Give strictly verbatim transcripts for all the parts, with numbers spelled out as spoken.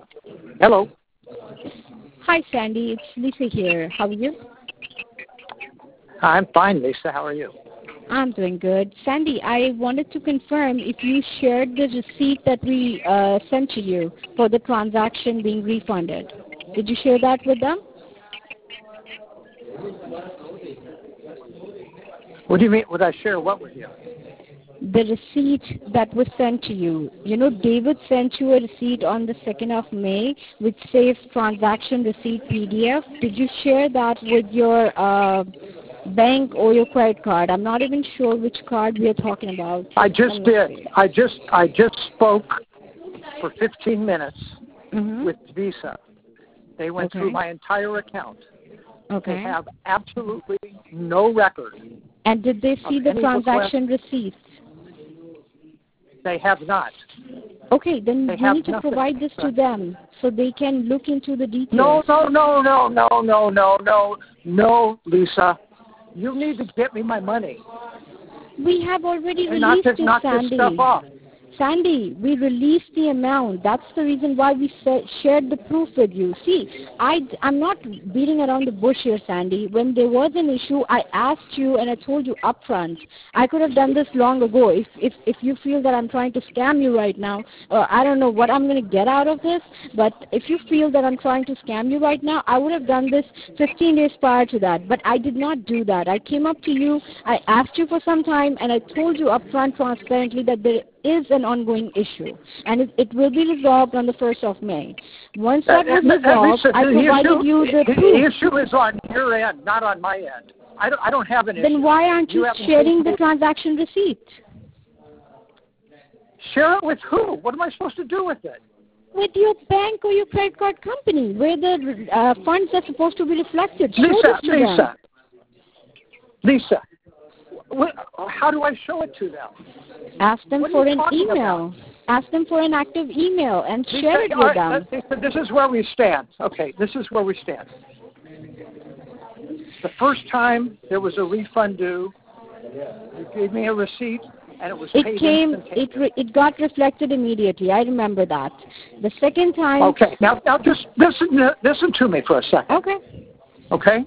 Hello. Hi, Sandy. It's Lisa here. How are you? I'm fine, Lisa. How are you? I'm doing good. Sandy, I wanted to confirm if you shared the receipt that we uh, sent to you for the transaction being refunded. Did you share that with them? What do you mean? Would I share what with you? The receipt that was sent to you. You know, David sent you a receipt on the second of May which says transaction receipt P D F. Did you share that with your uh, bank or your credit card? I'm not even sure which card we are talking about. I just did. I just I just spoke for fifteen minutes mm-hmm. with Visa. They went okay. through my entire account. Okay. They have absolutely no record. And did they see the transaction receipts? They have not. Okay, then they you need to nothing. provide this to them so they can look into the details. No, no, no, no, no, no, no, no, no, Lisa. You need to get me my money. We have already and released knock this, it, knock Sandy. This stuff off. Sandy, we released the amount. That's the reason why we shared the proof with you. See, I, I'm not beating around the bush here, Sandy. When there was an issue, I asked you and I told you up front. I could have done this long ago. If, if, if you feel that I'm trying to scam you right now, or I don't know what I'm going to get out of this, but if you feel that I'm trying to scam you right now, I would have done this fifteen days prior to that. But I did not do that. I came up to you, I asked you for some time, and I told you up front transparently that there is an ongoing issue, and it, it will be resolved on the first of May. Once that was resolved, I provided you the proof. The issue is on your end, not on my end. I don't, I don't have an issue. Then why aren't you, you sharing the transaction receipt? Share it with who? What am I supposed to do with it? With your bank or your credit card company, where the uh, funds are supposed to be reflected. Show Lisa, this to Lisa, them. Lisa, how do I show it to them? Ask them what for an email. About? Ask them for an active email and Lisa, share it with right, them. This is where we stand. Okay, this is where we stand. The first time there was a refund due, you gave me a receipt, and it was it paid came. It re, it got reflected immediately. I remember that. The second time. Okay. Now, now just listen. Listen to me for a second. Okay. Okay.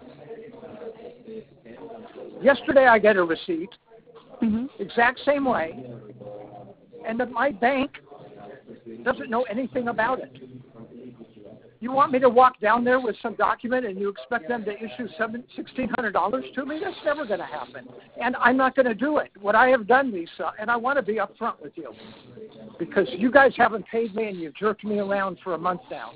Yesterday, I get a receipt, mm-hmm. exact same way, and that my bank doesn't know anything about it. You want me to walk down there with some document and you expect them to issue sixteen hundred dollars to me? That's never going to happen. And I'm not going to do it. What I have done, Lisa, and I want to be upfront with you, because you guys haven't paid me and you've jerked me around for a month now.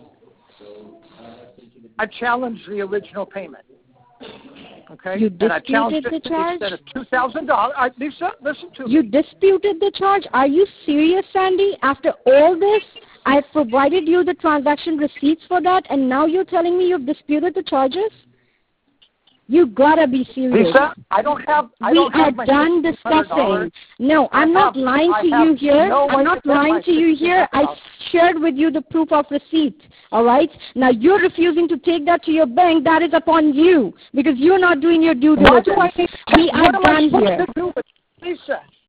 I challenged the original payment. Okay? You and I disputed the it charge? Instead of two thousand dollars. Lisa, listen to you me. You disputed the charge? Are you serious, Sandy? After all this, I've provided you the transaction receipts for that, and now you're telling me you've disputed the charges? You gotta be serious. Lisa, I don't have. I we don't are have my done discussing. No, I I'm have, not lying I to have you here. no I'm not lying to you here. I shared with you the proof of receipt. All right. Now you're refusing to take that to your bank. That is upon you, because you're not doing your due diligence. What do I, we what are am I done supposed here. To do with, Lisa,